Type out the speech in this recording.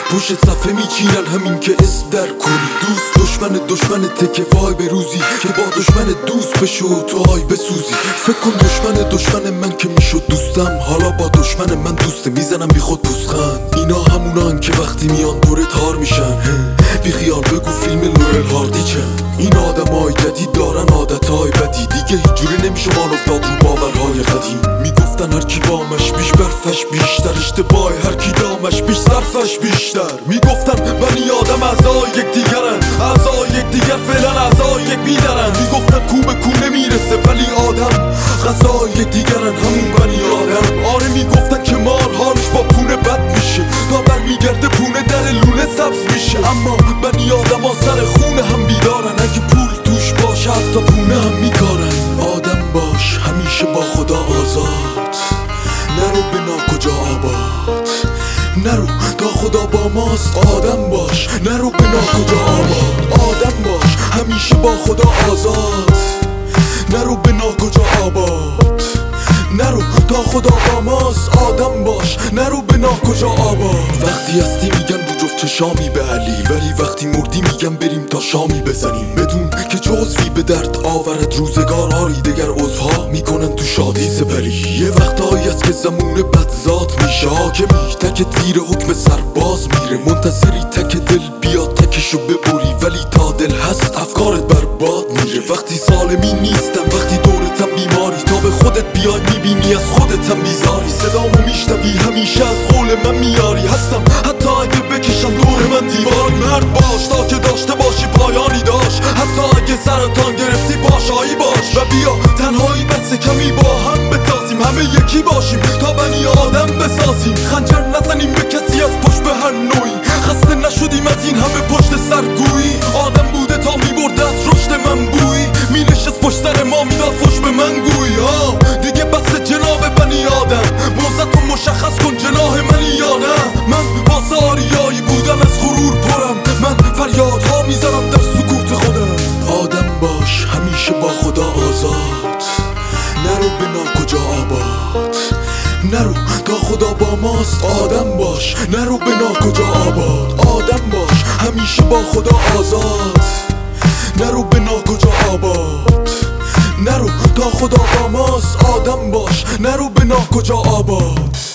پشت صفحه میچینن همین که اسم در کنی. دوست دشمن تکه وای به روزی که با دشمن دوست بشو تو های بسوزی. فکر کن دشمن من که میشد دوستم، حالا با دشمن من دوسته میزنم بی خود پوزخند. اینا همونان که وقتی میان دوره تار میشن. بی خیال بگو فیلم لورل هاردی چن. این آدمای جدید دارن عادتهای بدی، دیگه هیچ جوره نمیشه مان افتاد رو باورهای قدیم. میگفتن هر کی بامش بیش برفش بیشتر، اشتباه هر کی دامش بیش صرفش بیشتر. میگفتن بنی آدم اعضای یکدیگرن، اعضای یکدیگر فعلا اعضای یک میدارن. میگفتن کو به کو نمیرسه ولی آدم غذای یکدیگرن، همون بنی آدم. آره میگفتن که مار حالش با پونه بد میشه، تا برمیگرده پونه در لونه سبز میشه. اما بنی آدم ها سر خونه هم بیدارن، اگه پول توش باشه حتی پونه هم میکارن. آدم باش همیشه با خدا آزاد، نرو به ناکجا آباد. نرو تا خدا با ماست. آدم باش نرو به ناکجا آباد. آدم باش همیشه با خدا آزاد، نرو به ناکجا آباد. نرو تا خدا با ماست. آدم باش نرو به ناکجا آباد. وقتی هستی میگن رو جفت چشامی به علی، ولی وقتی مردی میگن بریم تا شامی بزنیم. بدون که جزوی به درد آورد روزگار، آری دگر عضوها میکنن تو شادی سپری. یه وقتهایی هست که زمون بدذات میشه حاکمی، تک تیر حکم سرباز میره. منتظری تک دل بیاد تکشو ببری، ولی تا دل هست افکارت برباد میره. وقتی سالمی نیستم، وقتی دورتم بیماری، تا به خودت بیای میبینی از خودتم بیزاری. صدامو میشنوی همیشه از قول من میاری، هستم حتی اگه بکشم دور من دیواری. مرد باش تا که داشته باشی پایانی داشت، حتی اگه سرطان گرفتی پاشایی باش. و بیا تنهایی بس کمی با هم بتازیم، همه یکی باشیم تا بنی آدم بسازیم. خنجر نزنیم به کسی از پشت به هر نوعی، خسته نشدیم از این همه پشت سرگویی. آدم بوده تا میبرده از رشد من بویی، مینشست پشت سر ما میداد فش به من گویی. دیگه بس جناب بنی آدم، موزتو مشخص کن جناح منی یا نه. من واسه آریایی بودن از غرور پرم، من فریادها میزنم در سکوت خودم. آدم باش همیشه با خدا آزاد، نرو به ناکجا آباد. نرو تا خدا با ماست. آدم باش نرو به ناکجا آباد. آدم باش همیشه با خدا آزاد، نرو به ناکجا آباد. نرو تا خدا با ماست. آدم باش نرو به ناکجا آباد.